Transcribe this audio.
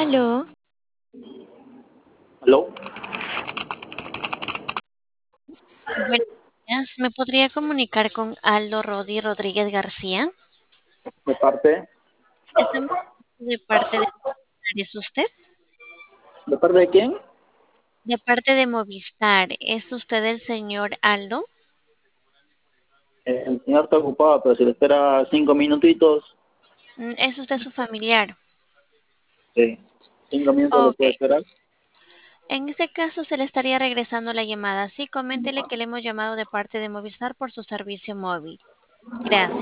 Aló, ¿Aló? buenos días. ¿Me podría comunicar con Aldo Rodi Rodríguez García? ¿De parte? Estamos de parte de ¿Es usted? ¿De parte de quién? De parte de Movistar. ¿Es usted el señor Aldo? El señor está ocupado, pero si le espera 5 minutitos, ¿Es usted su familiar? sí. 5 minutos le Ok. puede esperar. En ese caso se le estaría regresando la llamada. Sí, coméntele que le hemos llamado de parte de Movistar por su servicio móvil. Gracias.